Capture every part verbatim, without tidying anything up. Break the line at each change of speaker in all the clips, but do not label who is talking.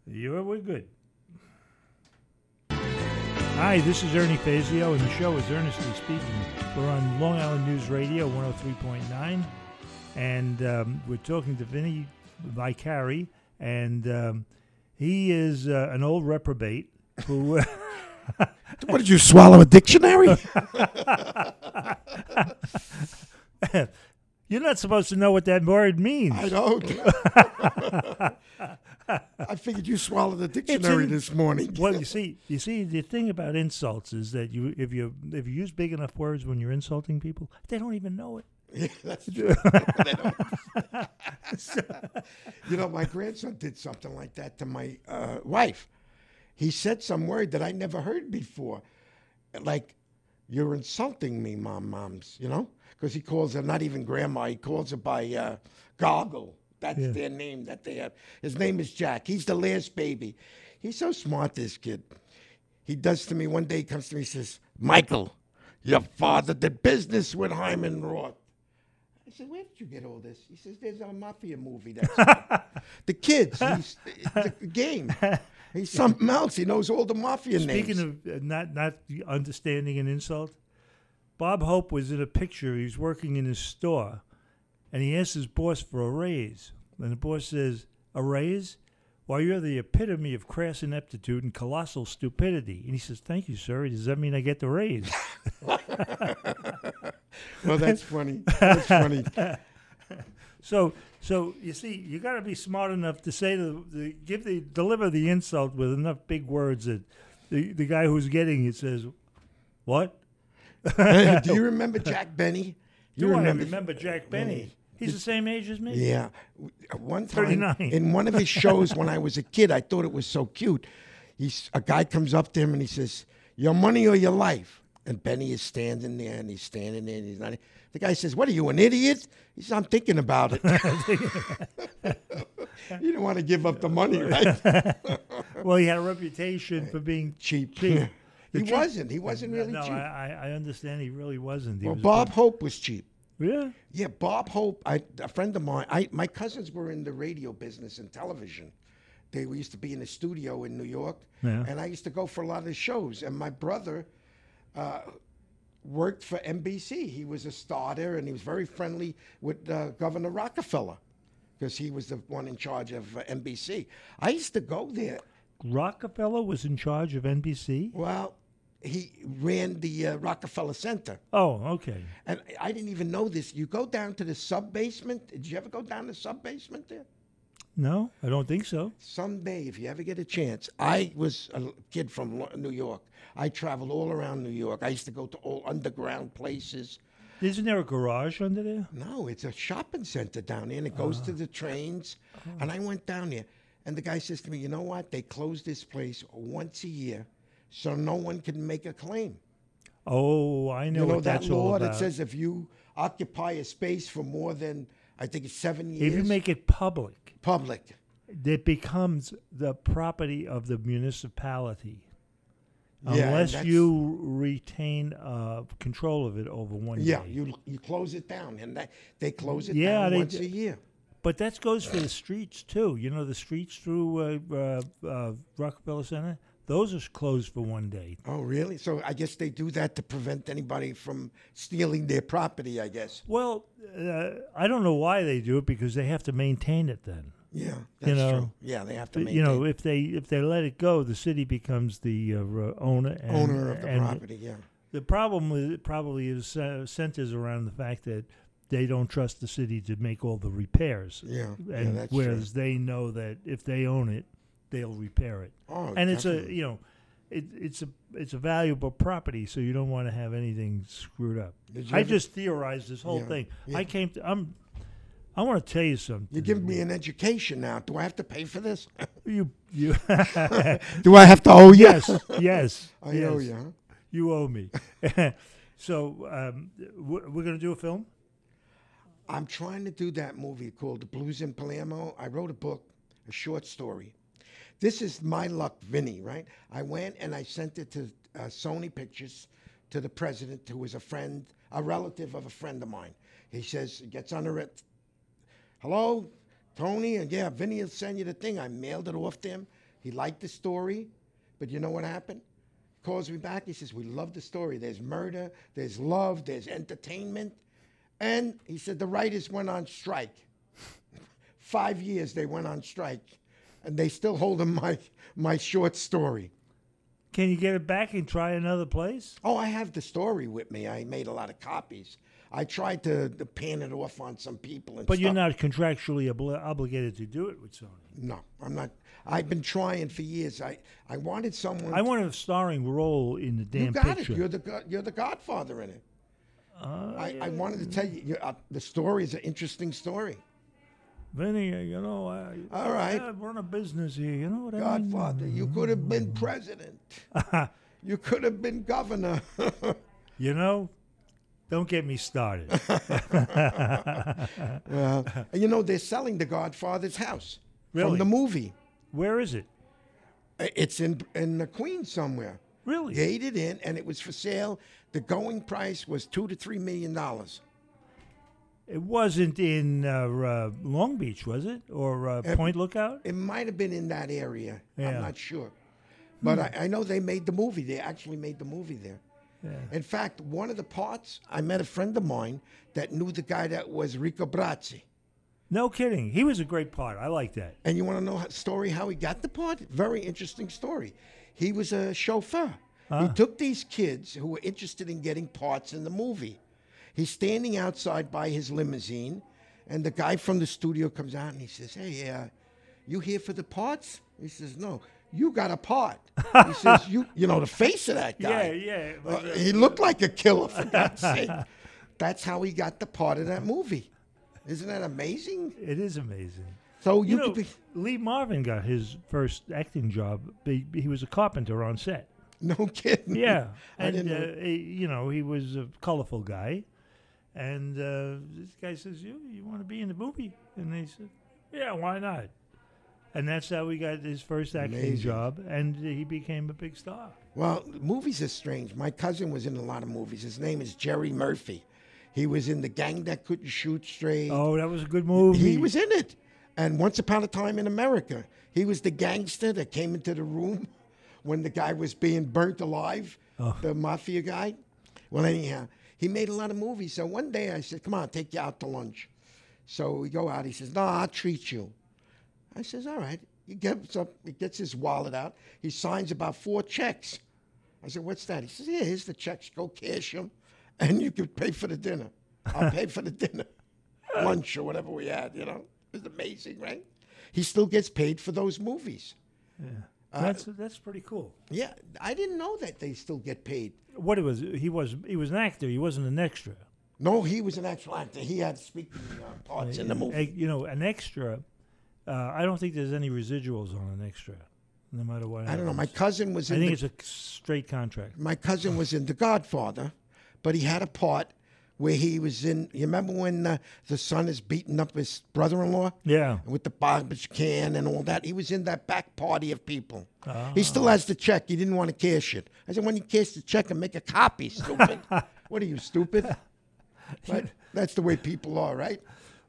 You're we're good. Hi, this is Ernie Fazio, and the show is Earnestly Speaking. We're on Long Island News Radio, one oh three point nine, and um, we're talking to Vinny Vicari, and um, he is uh, an old reprobate who...
What, did you swallow a dictionary?
You're not supposed to know what that word means.
I don't. I figured you swallowed a dictionary
in,
this morning.
Well, you see, you see, the thing about insults is that you, if you if you use big enough words when you're insulting people, they don't even know it.
Yeah, that's true. They don't. You know, my grandson did something like that to my uh, wife. He said some word that I never heard before, like, "You're insulting me, mom, moms," you know? Because he calls her not even grandma. He calls her by uh, Goggle. That's yeah. their name that they have. His name is Jack. He's the last baby. He's so smart, this kid. He does to me one day, he comes to me, he says, "Michael, your father did business with Hyman Roth." I said, "Where did you get all this?" He says, "There's a mafia movie that's on." The kids, he's, it's a game. He's something else. He knows all the mafia
Speaking
names.
Speaking of uh, not, not understanding an insult, Bob Hope was in a picture. He was working in his store, and he asked his boss for a raise. And the boss says, "A raise? Why, you're the epitome of crass ineptitude and colossal stupidity." And he says, "Thank you, sir. Does that mean I get the raise?"
Well, that's funny. That's funny.
So, so you see, you got to be smart enough to say the, the give the deliver the insult with enough big words that the the guy who's getting it says, "What?"
Do you remember Jack Benny?
You Do remember, I remember Jack Benny? He's the same age as me?
Yeah. One time,
thirty-nine.
In one of his shows when I was a kid, I thought it was so cute. He's, a guy comes up to him and he says, "Your money or your life?" And Benny is standing there, and he's standing there, and he's not. The guy says, "What are you, an idiot?" He says, "I'm thinking about it." You don't want to give up the money, right?
Well, he had a reputation for being
cheap.
cheap.
He
cheap.
wasn't. He wasn't really
no,
cheap.
No, I, I understand he really wasn't. He
well,
was
Bob Hope was cheap.
Yeah?
Yeah, Bob Hope, I, a friend of mine, I, my cousins were in the radio business and television. They used to be in the studio in New York,
yeah.
and I used to go for a lot of the shows. And my brother uh, worked for N B C. He was a starter, and he was very friendly with uh, Governor Rockefeller because he was the one in charge of uh, N B C. I used to go there.
Rockefeller was in charge of N B C?
Well, he ran the uh, Rockefeller Center.
Oh, okay.
And I didn't even know this. You go down to the sub-basement. Did you ever go down the sub-basement there?
No, I don't think so.
Someday, if you ever get a chance. I was a kid from New York. I traveled all around New York. I used to go to all underground places.
Isn't there a garage under there?
No, it's a shopping center down there, and it goes uh, to the trains. Oh. And I went down there, and the guy says to me, "You know what? They close this place once a year, so no one can make a claim."
Oh, I know,
you know
what
that
that's
law
all about.
That says if you occupy a space for more than, I think it's seven years.
If you make it public.
Public.
It becomes the property of the municipality.
Yeah,
unless you retain uh, control of it over one
yeah,
day.
Yeah, you you close it down, and that, they close it
yeah,
down
they
once
d-
a year.
But that goes for the streets, too. You know, the streets through uh, uh, uh, Rockefeller Center, those are closed for one day.
Oh, really? So I guess they do that to prevent anybody from stealing their property, I guess.
Well, uh, I don't know why they do it, because they have to maintain it then.
Yeah, that's
you know,
true. Yeah, they have to maintain
You know, if they if they let it go, the city becomes the uh, owner. And,
owner of the
and
property, yeah.
The problem with it probably is uh, centers around the fact that they don't trust the city to make all the repairs.
Yeah,
and
yeah, that's
whereas
true.
they know that if they own it, they'll repair it.
Oh,
and
definitely.
it's a you know, it, it's a it's a valuable property, so you don't want to have anything screwed up. I
ever,
just theorized this whole
yeah,
thing.
Yeah.
I came to I'm. I want to tell you something.
You're giving me an education now. Do I have to pay for this?
you you.
Do I have to owe you?
Yes, yes.
I
yes.
owe you. Huh?
You owe me. So um, we're going to do a film?
I'm trying to do that movie called The Blues in Palermo. I wrote a book, a short story. This is my luck, Vinny, right? I went and I sent it to uh, Sony Pictures, to the president, who was a friend, a relative of a friend of mine. He says, he gets on the, hello, Tony? And yeah, Vinny will send you the thing. I mailed it off to him. He liked the story, but you know what happened? He calls me back. He says, we love the story. There's murder, there's love, there's entertainment. And he said the writers went on strike. Five years they went on strike. And they still holding my, my short story.
Can you get it back and try another place?
Oh, I have the story with me. I made a lot of copies. I tried to, to pan it off on some people and
But
stuff.
you're not contractually obli- obligated to do it with Sony.
No, I'm not. I've been trying for years. I, I wanted someone.
I want a starring role in the damn
you got
picture.
it. You're the go- you're the Godfather in it.
Uh,
I, I wanted to tell you, you uh, the story is an interesting story.
Vinny, uh, you know, I,
All right.
I run a business here. You know what I mean?
Godfather, you could have been president. You could have been governor.
You know, don't get me started.
Well, and you know they're selling the Godfather's house
Really?
from the movie.
Where is it?
I- It's in in the Queens somewhere.
Really?
Gate it in, and it was for sale. The going price was two to three million dollars.
It wasn't in uh, uh, Long Beach, was it? Or uh,
Uh,
Point Lookout?
It might have been in that area.
Yeah.
I'm not sure, but I, I know they made the movie. They actually made the movie there.
Yeah.
In fact, one of the parts, I met a friend of mine that knew the guy that was Rico Brazzi.
No kidding. He was a great part. I like that.
And you want to know a story how he got the part? Very interesting story. He was a chauffeur. He
Huh?
took these kids who were interested in getting parts in the movie. He's standing outside by his limousine, and the guy from the studio comes out and he says, hey, uh, you here for the parts? He says, no, you got a part. He says, you you know, the face of that guy.
Yeah, yeah.
Uh, he looked like a killer, for God's sake. That's how he got the part of that movie. Isn't that amazing?
It is amazing.
So
You
you,
know,
could be...
Lee Marvin got his first acting job. He, he was a carpenter on set.
No kidding.
Yeah,
I
and
didn't know.
uh, he, you know he was a colorful guy, and uh, this guy says, "You you want to be in the movie?" And they said, "Yeah, why not?" And that's how he got his first acting
Amazing.
job, and he became a big star.
Well, movies are strange. My cousin was in a lot of movies. His name is Jerry Murphy. He was in The Gang That Couldn't Shoot Straight.
Oh, that was a good movie.
He was in it. And Once Upon a Time in America, he was the gangster that came into the room when the guy was being burnt alive,
Oh.
the mafia guy. Well, anyhow, he made a lot of movies. So one day I said, come on, I'll take you out to lunch. So we go out. He says, no, I'll treat you. I says, all right. He gets up, he gets his wallet out. He signs about four checks. I said, what's that? He says, yeah, here's the checks. Go cash them, and you can pay for the dinner. I'll pay for the dinner, lunch or whatever we had, you know. It was amazing, right? He still gets paid for those movies.
Yeah.
Uh,
That's that's pretty cool.
Yeah, I didn't know that they still get paid.
What it was, he was he was an actor. He wasn't an extra.
No, he was an actual actor. He had speaking uh, parts in the movie.
Uh, You know, an extra. Uh, I don't think there's any residuals on an extra, no matter what.
I don't know. My
happens.
cousin was
I
in.
think
The,
it's a straight contract.
my cousin was in The Godfather, but he had a part where he was in. You remember when uh, the son is beating up his brother-in-law?
Yeah.
With the garbage can and all that. He was in that back party of people.
Ah.
He still has the check. He didn't want to cash it. I said, when you cash the check and make a copy, stupid. What are you, stupid? But that's the way people are, right?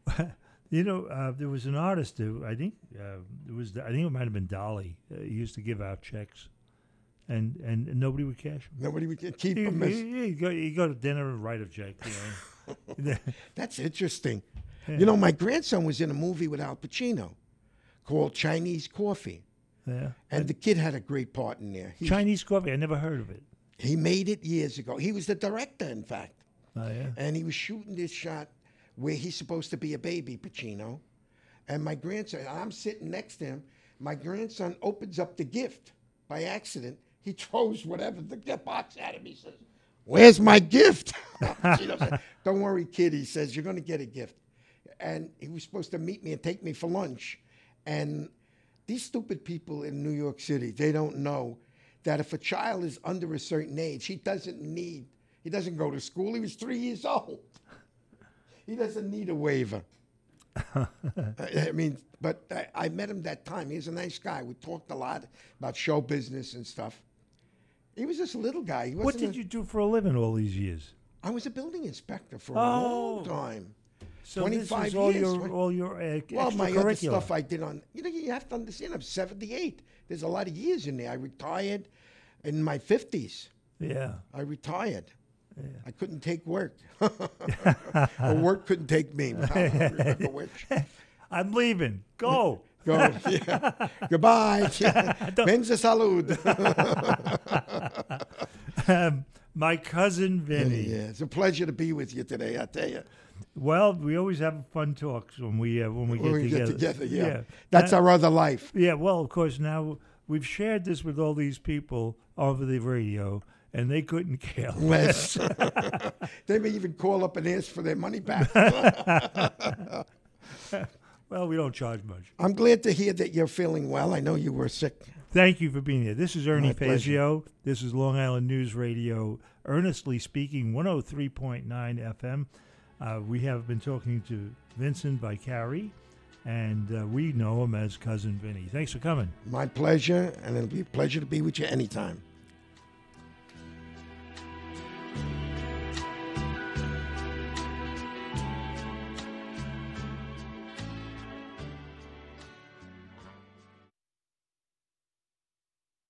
You know, uh, there was an artist who I think uh, it was. I think it might have been Dolly. Uh, he used to give out checks, and and, and nobody would cash them.
Nobody would keep
You
them. as-
you go, you go to dinner and write a check. You know.
That's interesting. You know, my grandson was in a movie with Al Pacino called Chinese Coffee.
Yeah.
And the kid had a great part in there. He,
Chinese coffee. I never heard of it.
he made it years ago. He was the director, in fact.
Oh yeah.
And he was shooting this shot where he's supposed to be a baby, Pacino. And my grandson, I'm sitting next to him. My grandson opens up the gift by accident. He throws whatever the gift box at him. He says, where's my gift? Pacino said, don't worry, kid. He says, you're going to get a gift. And he was supposed to meet me and take me for lunch. And these stupid people in New York City, they don't know that if a child is under a certain age, he doesn't need, he doesn't go to school. He was three years old. He doesn't need a waiver. I mean, but I, I met him that time. He was a nice guy. We talked a lot about show business and stuff. He was just a little guy. He wasn't
What did
a-
you do for a living all these years?
I was a building inspector for a
Oh.
long time.
So this
twenty-five
is all
years.
your all your uh,
Well, my other
extracurricular.
stuff I did on, you know, you have to understand, I'm seventy-eight. There's a lot of years in there. I retired in my fifties.
Yeah.
I retired.
Yeah.
I couldn't take work. Or work couldn't take me. I don't remember which.
I'm leaving. Go.
Go. Yeah. Goodbye. Benza salud.
um, my cousin Vinny.
Yeah, it's a pleasure to be with you today, I tell you.
Well, we always have fun talks when we uh, when we get
When we
together.
get together, yeah.
yeah.
That's
Now-
our other life.
Yeah, well, of course, now we've shared this with all these people over the radio, and they couldn't care less.
Less. They may even call up and ask for their money back.
Well, we don't charge much.
I'm glad to hear that you're feeling well. I know you were sick.
Thank you for being here. This is Ernie
My pleasure.
Fazio. This is Long Island News Radio, earnestly speaking, one oh three point nine F M. Uh, we have been talking to Vincent Vicari, and uh, we know him as Cousin Vinny. Thanks for coming.
My pleasure, and it'll be a pleasure to be with you anytime.